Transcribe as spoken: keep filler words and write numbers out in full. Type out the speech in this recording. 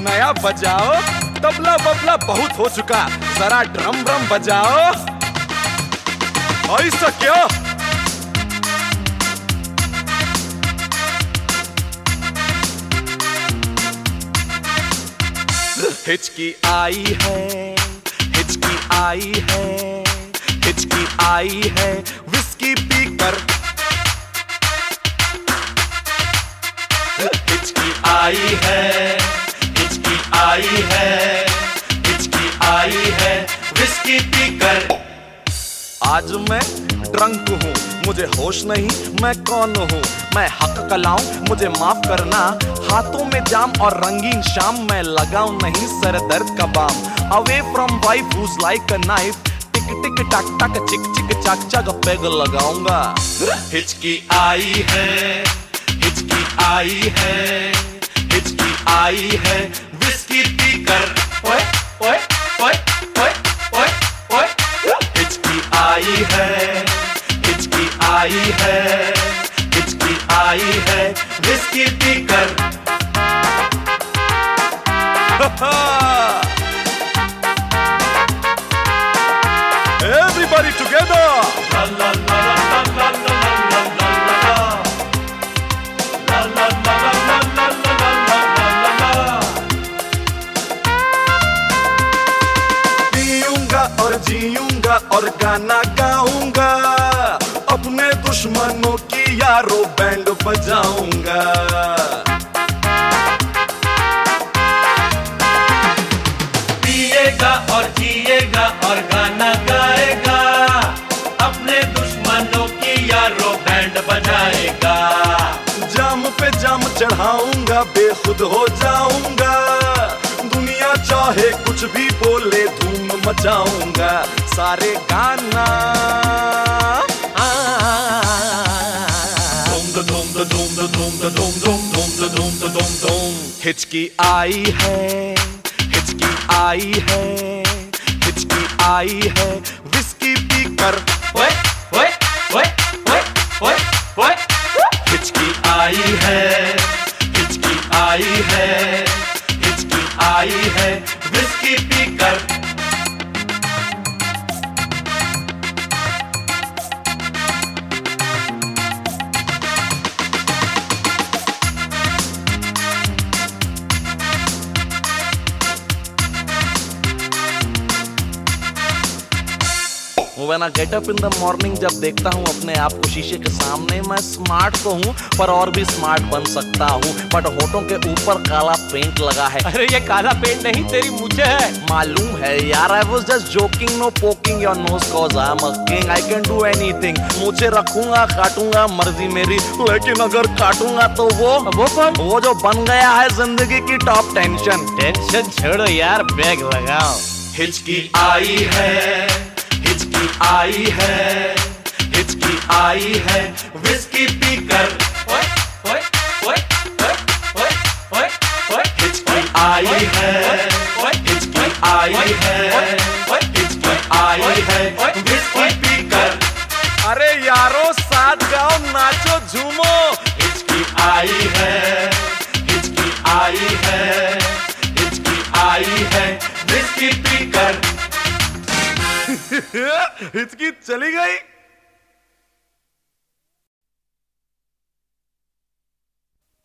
नया बजाओ, तबला बबला बहुत हो चुका, जरा ड्रम ड्रम बजाओ। ऐसा क्यों? हिचकी आई है, हिचकी आई है, हिचकी आई है विस्की पीकर। हिचकी आई है, हिचकी आई है, हिचकी आई है विस्की पीकर। आज मैं ड्रंक हूँ, मुझे होश नहीं मैं कौन हूँ। मैं हक कलाऊं मुझे माफ करना, हाथों में जाम और रंगीन शाम। मैं लगाऊं नहीं सर दर्द का बाम। Away from wife who's like a knife, tick tick tock tock चिक चिक चक चक पेग लगाऊंगा। हिचकी आई है, हिचकी आई है, हिचकी आई है विस्की पीकर। ओए ओए ओए ओए ओए ओए। हिचकी आई है, हिचकी आई है, हिचकी आई है विस्की पीकर। Everybody together. La la la la la la la la la. La la la la la la la la la. पीऊंगा और जीऊंगा और गाना गाऊंगा, अपने दुश्मनों की यारो बैंड बजाऊंगा। पिएगा और जिएगा और गाना गाएगा, अपने दुश्मनों की यारो बैंड बजाएगा। जाम पे जाम चढ़ाऊंगा, बेखुद हो जाऊंगा। दुनिया चाहे कुछ भी बोले, धूम मचाऊंगा। सारे गाना हिचकी आई है, हिचकी आई है, हिचकी आई है विस्की पीकर। ओए ओए ओए ओए ओए ओए। हिचकी आई है, हिचकी आई है, हिचकी आई है विस्की पीकर। When I get up in the morning, जब देखता हूँ अपने आप को शीशे के सामने, मैं स्मार्ट तो हूँ पर और भी स्मार्ट बन सकता हूँ। बट होठों के ऊपर काला पेंट लगा है। अरे ये काला पेंट नहीं, तेरी मुझे है। मालूम है यार, I was just joking, no poking your nose cause I'm a king, I can do anything। मुझे रखूंगा काटूंगा मर्जी मेरी, लेकिन अगर काटूंगा तो वो वो कौन? वो जो बन गया है जिंदगी की टॉप टेंशन। टेंशन छोड़ो यार, बैग लगाओ। हिचकी आई है, हिचकी आई है, हिचकी आई है विस्की पीकर। ओए ओए ओए ओए ओए ओए ओए। हिचकी आई है, हिचकी आई है, हिचकी आई है विस्की पीकर। अरे यारो साथ गाओ, नाचो झूमो। हिचकी आई है, हिचकी आई है, हिचकी आई है विस्की पीकर। हिचकी चली गई।